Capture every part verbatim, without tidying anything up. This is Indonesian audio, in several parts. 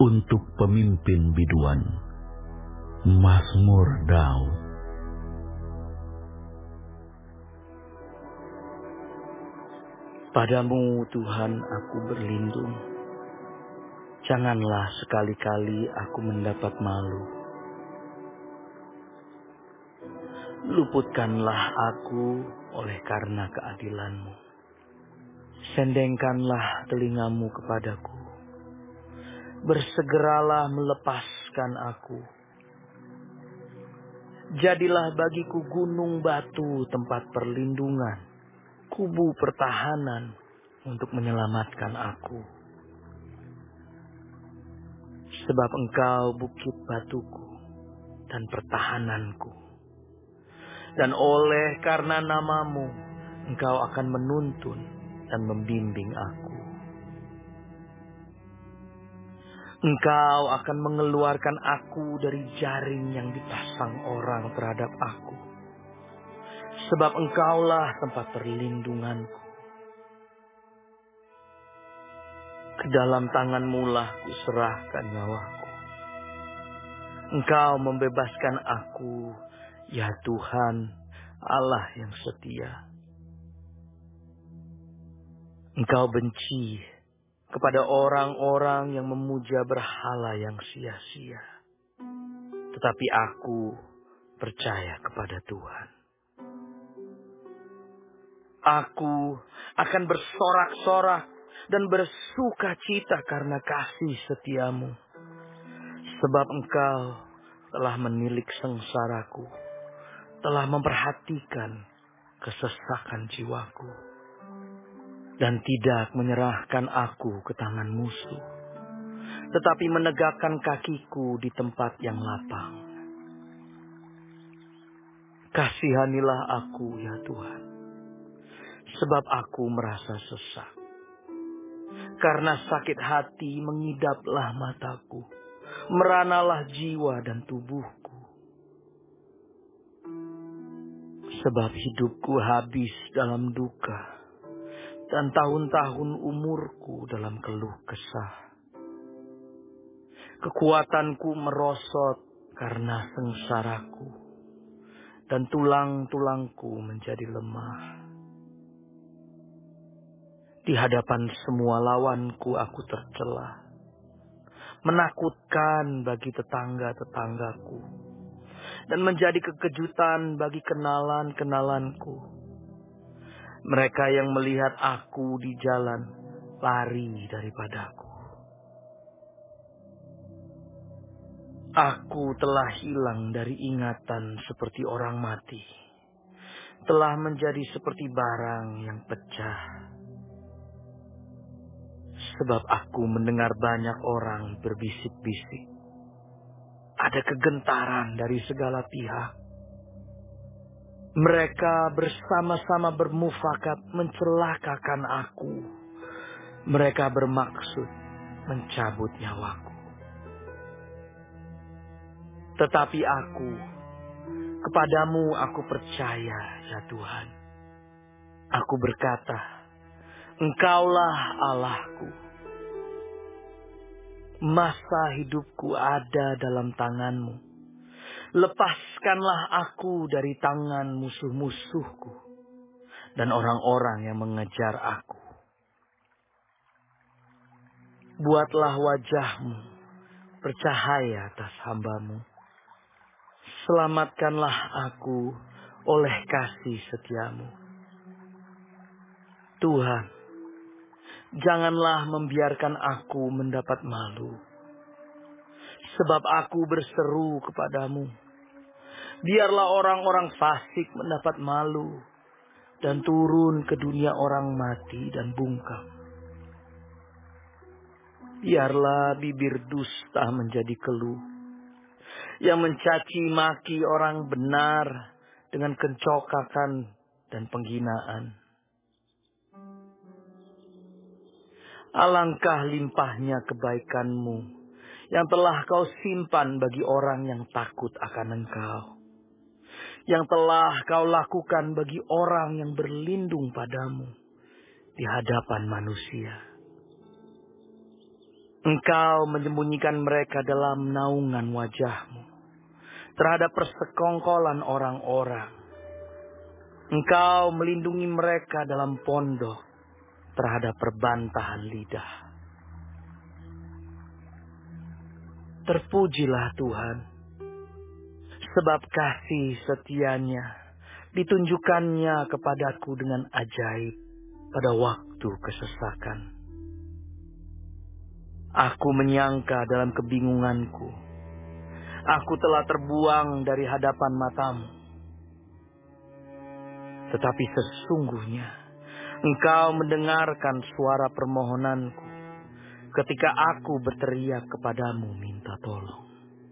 Untuk pemimpin biduan, Mazmur Daud. Padamu Tuhan aku berlindung, janganlah sekali-kali aku mendapat malu. Luputkanlah aku oleh karena keadilan-Mu. Sendengkanlah telingamu kepadaku. Bersegeralah melepaskan aku. Jadilah bagiku gunung batu tempat perlindungan, kubu pertahanan untuk menyelamatkan aku. Sebab Engkau bukit batuku dan pertahananku. Dan oleh karena namamu, Engkau akan menuntun dan membimbing aku. Engkau akan mengeluarkan aku dari jaring yang dipasang orang terhadap aku. Sebab Engkaulah tempat perlindunganku. Ke dalam tangan-Mu lah kuserahkan nyawaku. Engkau membebaskan aku, ya Tuhan, Allah yang setia. Engkau benci kepada orang-orang yang memuja berhala yang sia-sia. Tetapi aku percaya kepada Tuhan. Aku akan bersorak-sorak dan bersuka cita karena kasih setiamu. Sebab Engkau telah menilik sengsaraku, telah memperhatikan kesesakan jiwaku, dan tidak menyerahkan aku ke tangan musuh, tetapi menegakkan kakiku di tempat yang lapang. Kasihanilah aku, ya Tuhan, sebab aku merasa sesak. Karena sakit hati mengidaplah mataku, meranalah jiwa dan tubuhku. Sebab hidupku habis dalam duka, dan tahun-tahun umurku dalam keluh kesah. Kekuatanku merosot karena sengsaraku, dan tulang-tulangku menjadi lemah. Di hadapan semua lawanku aku tercela, menakutkan bagi tetangga-tetanggaku, dan menjadi kekejutan bagi kenalan-kenalanku. Mereka yang melihat aku di jalan lari daripadaku. Aku telah hilang dari ingatan seperti orang mati, telah menjadi seperti barang yang pecah. Sebab aku mendengar banyak orang berbisik-bisik. Ada kegentaran dari segala pihak. Mereka bersama-sama bermufakat mencelakakan aku. Mereka bermaksud mencabut nyawaku. Tetapi aku, kepadamu aku percaya, ya Tuhan. Aku berkata, Engkaulah Allahku. Masa hidupku ada dalam tangan-Mu. Lepaskanlah aku dari tangan musuh-musuhku dan orang-orang yang mengejar aku. Buatlah wajah-Mu bercahaya atas hamba-Mu. Selamatkanlah aku oleh kasih setia-Mu. Tuhan, janganlah membiarkan aku mendapat malu. Sebab aku berseru kepadamu. Biarlah orang-orang fasik mendapat malu dan turun ke dunia orang mati dan bungkam. Biarlah bibir dusta menjadi keluh, yang mencaci maki orang benar dengan kencokakan dan penghinaan. Alangkah limpahnya kebaikan-Mu yang telah Kau simpan bagi orang yang takut akan Engkau, yang telah Kau lakukan bagi orang yang berlindung padamu di hadapan manusia. Engkau menyembunyikan mereka dalam naungan wajah-Mu terhadap persekongkolan orang-orang. Engkau melindungi mereka dalam pondok terhadap perbantahan lidah. Terpujilah Tuhan, sebab kasih setianya ditunjukkannya kepadaku dengan ajaib pada waktu kesesakan. Aku menyangka dalam kebingunganku, aku telah terbuang dari hadapan matamu. Tetapi sesungguhnya Engkau mendengarkan suara permohonanku ketika aku berteriak kepadamu minta tolong.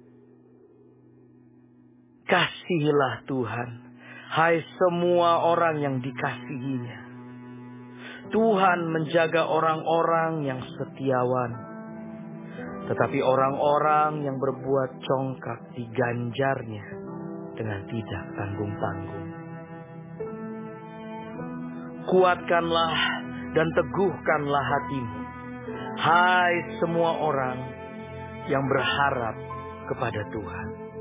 Kasihilah Tuhan, hai semua orang yang dikasihinya. Tuhan menjaga orang-orang yang setiawan, tetapi orang-orang yang berbuat congkak diganjarnya dengan tidak tanggung-tanggung. Kuatkanlah dan teguhkanlah hatimu, hai semua orang yang berharap kepada Tuhan.